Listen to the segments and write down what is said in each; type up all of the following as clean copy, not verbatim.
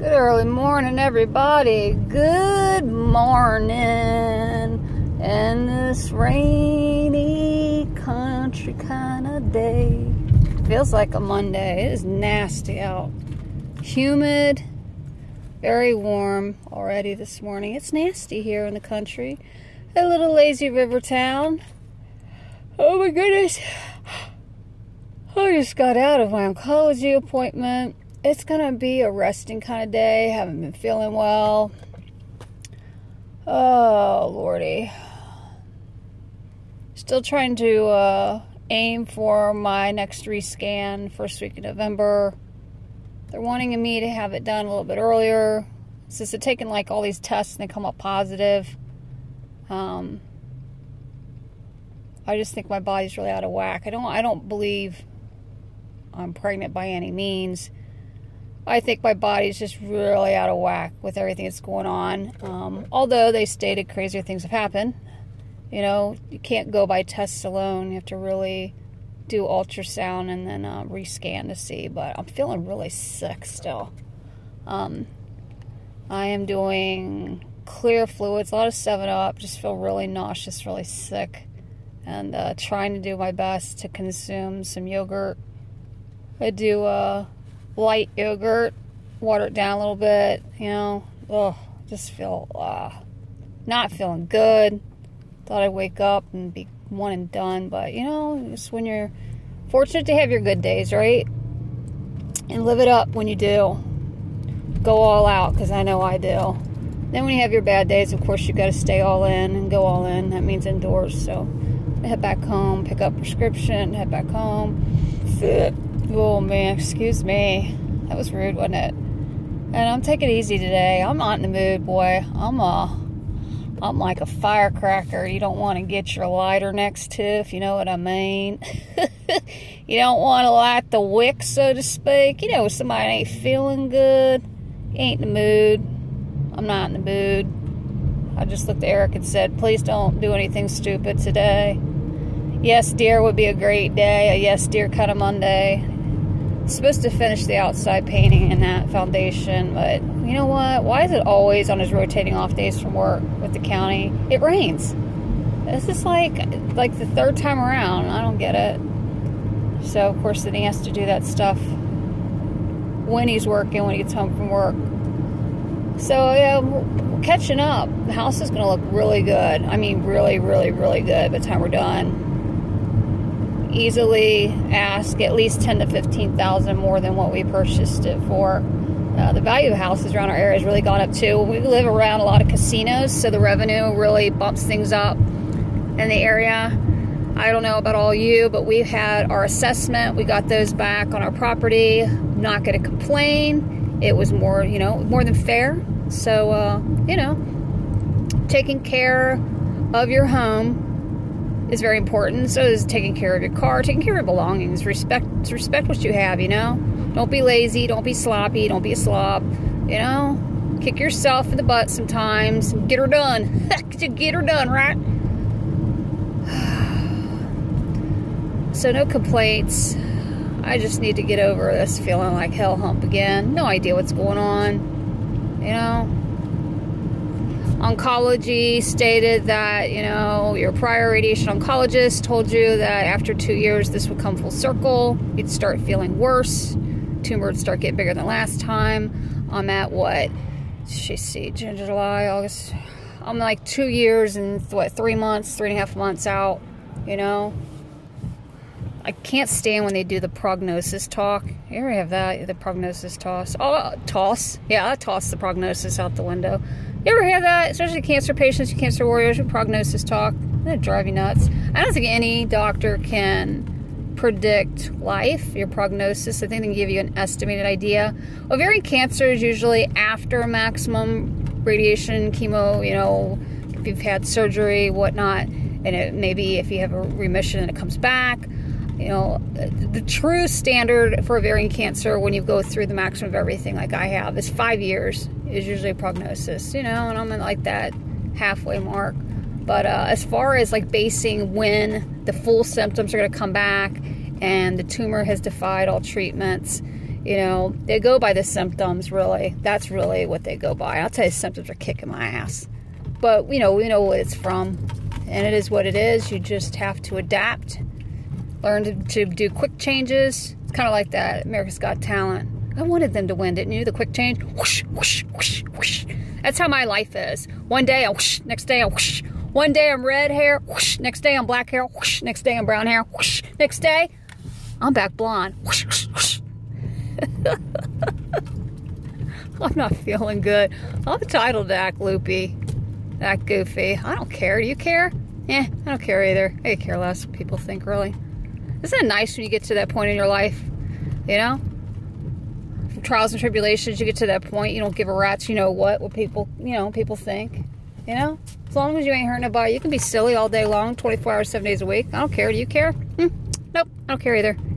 Good early morning, everybody. Good morning. And this rainy country kind of day. Feels like a Monday. It is nasty out. Humid, very warm already this morning. It's nasty here in the country. A little lazy river town. Oh my goodness. I just got out of my oncology appointment. It's gonna be a resting kind of day. Haven't been feeling well. Oh lordy. Still trying to aim for my next rescan first week of November. They're wanting me to have it done a little bit earlier. Since they're taking like all these tests and they come up positive. I just think my body's really out of whack. I don't believe I'm pregnant by any means. I think my body's just really out of whack with everything that's going on. Although they stated crazier things have happened. You know, you can't go by tests alone. You have to really do ultrasound and then rescan to see. But I'm feeling really sick still. I am doing clear fluids, a lot of 7-Up. Just feel really nauseous, really sick. And trying to do my best to consume some yogurt. I do light yogurt, water it down a little bit, you know. Just feel not feeling good. Thought I'd wake up and be one and done, but you know, it's when you're fortunate to have your good days, right? And live it up when you do. Go all out, because I know I do. Then when you have your bad days, of course, you got to stay all in and go all in. That means indoors. So I head back home, pick up prescription, head back home. Oh man, excuse me. That was rude, wasn't it? And I'm taking it easy today. I'm not in the mood, boy. I'm like a firecracker you don't want to get your lighter next to, if you know what I mean. You don't want to light the wick, so to speak. You know, somebody ain't feeling good. You ain't in the mood. I'm not in the mood. I just looked at Eric and said, please don't do anything stupid today. Yes, dear would be a great day. A yes, dear kind of Monday. Supposed to finish the outside painting in that foundation, but you know what? Why is it always on his rotating off days from work with the county? It rains. This is like the third time around. I don't get it. So of course then he has to do that stuff when he's working, when he gets home from work. So yeah, we're catching up. The house is gonna look really good. I mean really, really, really good by the time we're done. Easily ask at least $10,000 to $15,000 more than what we purchased it for. The value of houses around our area has really gone up too. We live around a lot of casinos, so the revenue really bumps things up in the area. I don't know about all you, but we've had our assessment. We got those back on our property. Not going to complain. It was more, you know, more than fair. So, you know, taking care of your home is very important. So is taking care of your car, taking care of your belongings. Respect what you have, you know. Don't be lazy, don't be sloppy, don't be a slob, you know. Kick yourself in the butt sometimes. Get her done. Get her done, right? So no complaints. I just need to get over this feeling like hell hump again. No idea what's going on, you know. Oncology stated that, you know, your prior radiation oncologist told you that after 2 years this would come full circle. You'd start feeling worse. Tumor would start getting bigger than last time. I'm at what? She see, June, July, August. I'm like 2 years and what, 3 months, 3.5 months out, you know. I can't stand when they do the prognosis talk. You ever have that? The prognosis toss. Oh, toss. Yeah, I toss the prognosis out the window. You ever have that? Especially cancer patients, cancer warriors with prognosis talk. That'd drive you nuts. I don't think any doctor can predict life, your prognosis. I think they can give you an estimated idea. Ovarian cancer is usually after maximum radiation, chemo, you know, if you've had surgery, whatnot. And it maybe if you have a remission and it comes back. You know, the true standard for ovarian cancer when you go through the maximum of everything like I have is 5 years is usually a prognosis, you know, and I'm in like that halfway mark. But as far as like basing when the full symptoms are going to come back and the tumor has defied all treatments, You know, they go by the symptoms, really. That's really what they go by. I'll tell you, symptoms are kicking my ass. But, you know, we know what it's from. And it is what it is. You just have to adapt. Learn to do quick changes. It's kind of like that America's Got Talent. I wanted them to win, didn't you? The quick change. Whoosh, whoosh, whoosh, whoosh. That's how my life is. One day I'm whoosh, next day I'm whoosh. One day I'm red hair, whoosh. Next day I'm black hair, whoosh. Next day I'm brown hair, whoosh. Next day I'm back blonde. Whoosh, whoosh, whoosh. I'm not feeling good. I'm entitled to act loopy, act goofy. I don't care. Do you care? I don't care either. I care less what people think, really. Isn't it nice when you get to that point in your life? You know? From trials and tribulations, you get to that point, you don't give a rat's, you know what people, you know, people think. You know? As long as you ain't hurting nobody, you can be silly all day long, 24 hours, 7 days a week. I don't care. Do you care? Nope. I don't care either.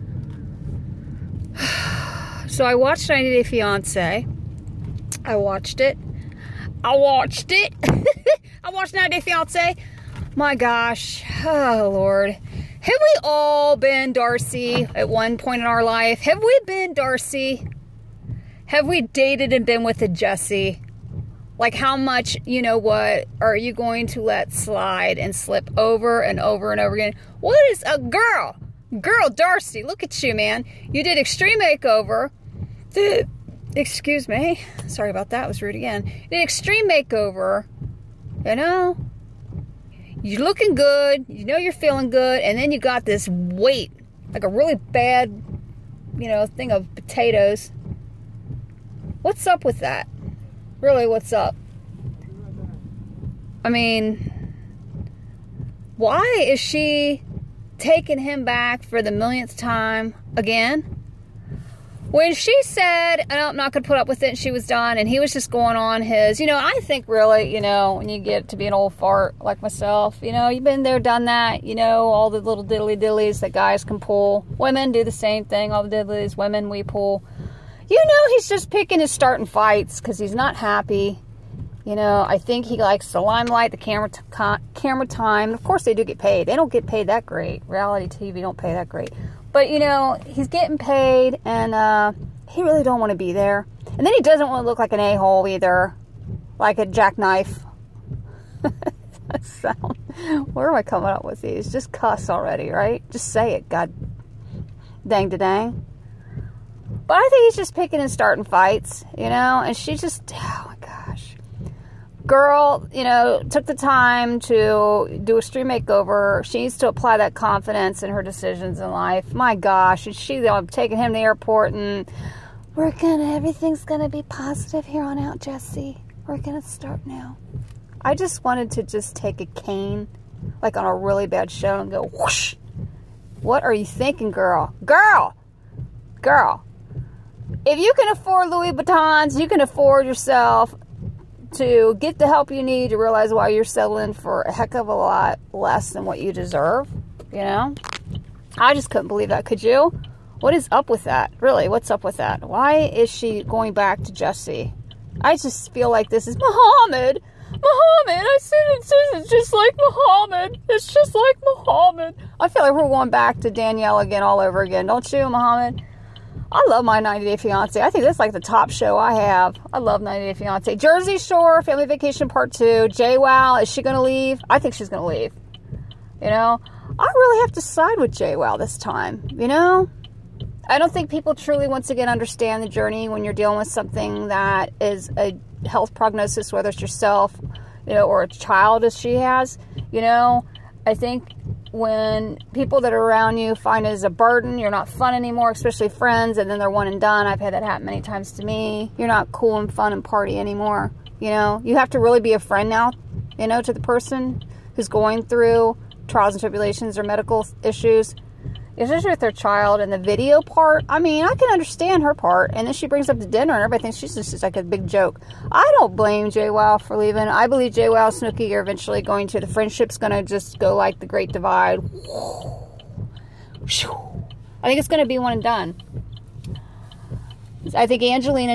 So I watched 90 Day Fiancé. I watched it. I watched 90 Day Fiancé. My gosh. Oh, Lord. Have we all been Darcy at one point in our life? Have we been Darcy? Have we dated and been with a Jesse? Like, how much, you know what, are you going to let slide and slip over and over and over again? What is a girl? Girl, Darcy, look at you, man. You did Extreme Makeover. Excuse me. Sorry about that. It was rude again. You did Extreme Makeover. You know? You're looking good. You know you're feeling good. And then you got this weight. Like a really bad, you know, thing of potatoes. What's up with that? Really, what's up? I mean, why is she taking him back for the millionth time again? When she said, oh, I'm not going to put up with it, and she was done, and he was just going on his, you know, I think really, you know, when you get to be an old fart like myself, you know, you've been there, done that, you know, all the little diddly-dillies that guys can pull. Women do the same thing, all the diddlies, women we pull. You know, he's just picking his starting fights because he's not happy. You know, I think he likes the limelight, the camera time. Of course, they do get paid. They don't get paid that great. Reality TV don't pay that great. But, you know, he's getting paid, and he really don't want to be there. And then he doesn't want to look like an a-hole either, like a jackknife. That sound. Where am I coming up with these? Just cuss already, right? Just say it, god dang. But I think he's just picking and starting fights, you know, and she just, oh my gosh. Girl, you know, took the time to do Extreme Makeover. She needs to apply that confidence in her decisions in life. My gosh, and she taking him to the airport and everything's gonna be positive here on out, Jesse. We're gonna start now. I just wanted to just take a cane, like on a really bad show, and go whoosh. What are you thinking, girl? Girl! If you can afford Louis Vuittons, you can afford yourself to get the help you need to realize why you're settling for a heck of a lot less than what you deserve, you know? I just couldn't believe that. Could you? What is up with that? Really, what's up with that? Why is she going back to Jesse? I just feel like this is Muhammad. I said it's just like Muhammad. It's just like Muhammad. I feel like we're going back to Danielle again all over again. Don't you, Muhammad? I love my 90 Day Fiancé. I think that's like the top show I have. I love 90 Day Fiancé. Jersey Shore, Family Vacation Part 2. JWoww, is she going to leave? I think she's going to leave. You know? I really have to side with JWoww this time. You know? I don't think people truly, once again, understand the journey when you're dealing with something that is a health prognosis, whether it's yourself, you know, or a child as she has. You know? I think when people that are around you find it as a burden, you're not fun anymore, especially friends, and then they're one and done. I've had that happen many times to me. You're not cool and fun and party anymore. You know, you have to really be a friend now, you know, to the person who's going through trials and tribulations or medical issues, especially with their child. And the video part, I mean, I can understand her part. And then she brings up the dinner and everybody thinks she's just like a big joke. I don't blame JWoww for leaving. I believe JWoww, Snooki are eventually going to, the friendship's going to just go like the Great Divide. I think it's going to be one and done. I think Angelina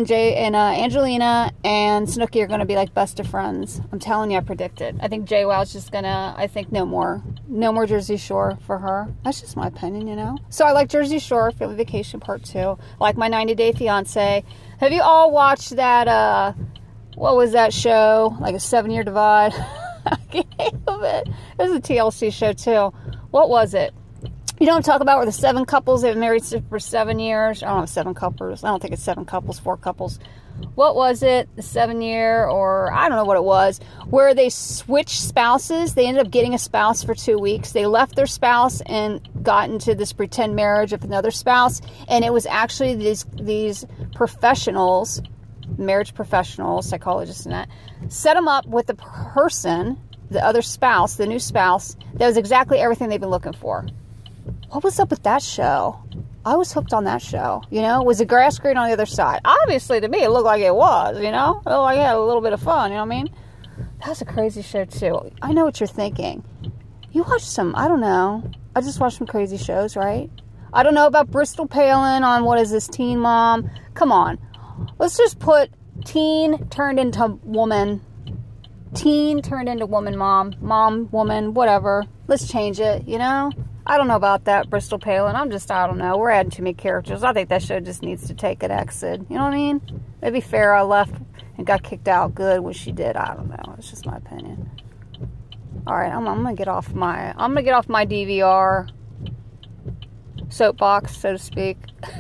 and Snooki are going to be like best of friends. I'm telling you, I predicted. I think JWoww's just going to, I think no more Jersey Shore for her. That's just my opinion, you know. So I like Jersey Shore, Family Vacation Part 2. I like My 90 Day Fiance. Have you all watched that, what was that show? Like a 7-Year Divide? I can't think of it. It was a TLC show too. What was it? You don't talk about where the 7 couples, they've been married for 7 years. I don't know, 7 couples. I don't think it's 7 couples, 4 couples. What was it? The 7-year, or I don't know what it was, where they switched spouses. They ended up getting a spouse for 2 weeks. They left their spouse and got into this pretend marriage of another spouse. And it was actually these professionals, marriage professionals, psychologists and that, set them up with the person, the other spouse, the new spouse, that was exactly everything they've been looking for. What was up with that show? I was hooked on that show, you know? Was the grass green on the other side? Obviously, to me, it looked like it was, you know? It looked like it had a little bit of fun, you know what I mean? That's a crazy show, too. I know what you're thinking. You watch some, I don't know. I just watched some crazy shows, right? I don't know about Bristol Palin on, what is this, Teen Mom? Come on. Let's just put teen turned into woman. Teen turned into woman, mom, woman, whatever. Let's change it, you know? I don't know about that, Bristol Palin. I don't know. We're adding too many characters. I think that show just needs to take an exit. You know what I mean? Maybe Farrah left and got kicked out good when she did. I don't know. It's just my opinion. All right, I'm gonna get off my DVR soapbox, so to speak.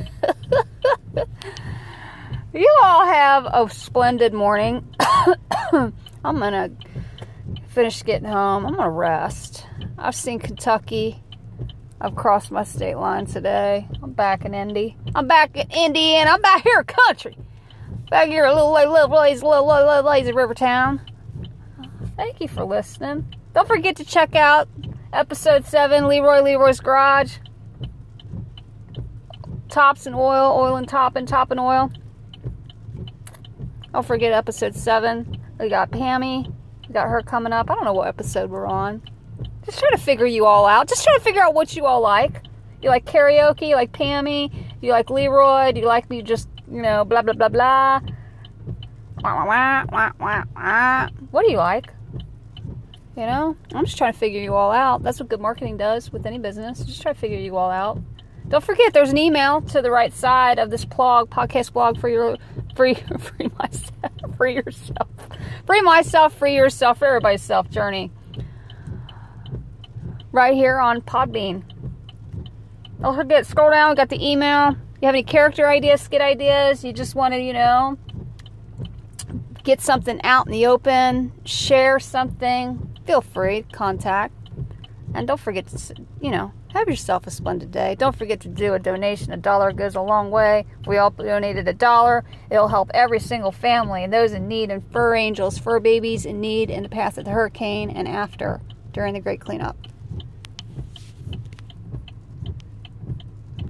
You all have a splendid morning. I'm gonna finish getting home. I'm gonna rest. I've seen Kentucky. I've crossed my state line today. I'm back in Indy. I'm back in Indiana. I'm back here, country. Back here, a little lazy river town. Thank you for listening. Don't forget to check out episode 7, Leroy's Garage. Tops and oil, oil and topping oil. Don't forget episode 7. We got Pammy. We got her coming up. I don't know what episode we're on. Just trying to figure you all out. Just trying to figure out what you all like. You like karaoke? You like Pammy? Do you like Leroy? Do you like me just, you know, blah, blah, blah, blah? What do you like? You know? I'm just trying to figure you all out. That's what good marketing does with any business. Just try to figure you all out. Don't forget, there's an email to the right side of this podcast blog for your free myself, free yourself, for everybody's self journey. Right here on Podbean. Don't forget, scroll down, we got the email. You have any character ideas, skit ideas, you just want to, you know, get something out in the open, share something, feel free to contact. And don't forget to, you know, have yourself a splendid day. Don't forget to do a donation. $1 goes a long way. If we all donated $1, it'll help every single family and those in need, and fur angels, fur babies in need in the path of the hurricane and after, during the great cleanup.